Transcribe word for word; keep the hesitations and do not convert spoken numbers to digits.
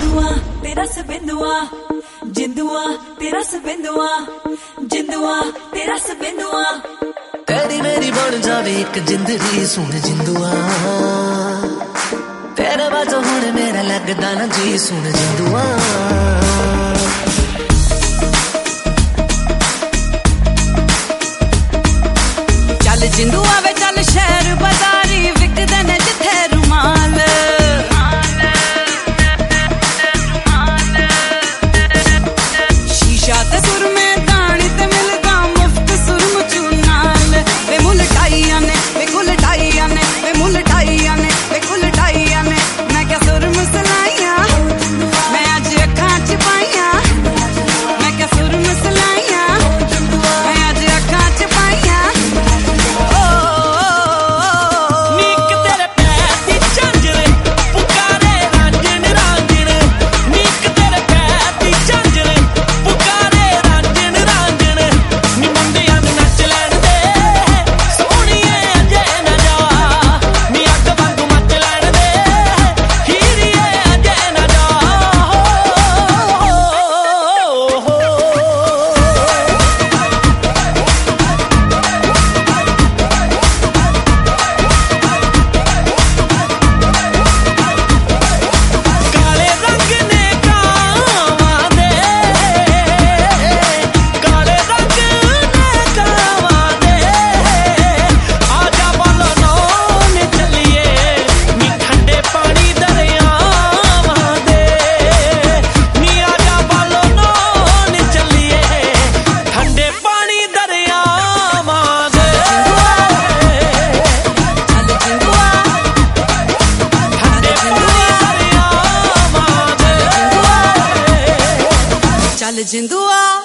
जिंदुआ तेरा सबिंदुआ जिंदुआ तेरा सबिंदुआ जिंदुआ तेरा सबिंदुआ तेरी मेरी बन जावे एक जिंदगी सुन जिंदुआ तेरे बाजो हुण मेरा लगदा ना जी सुन जिंदुआ चल जिंदुआ वे चल शहर बाजारी विकदे ने जिथे रुमाल शीशा ते सुर में दानी ते मिलदा मुफ्त सुरम चूनाल वे मुल टाइया ने वे कुल टाइया ने वे मुल टाइया ने वे कुल टाइया ने मैं क्या सुरम सलाइया मैं अज अखां च पाइया मैं क्या सुरम सलाइया मैं अज अखां च पाइया चल जिंदुआ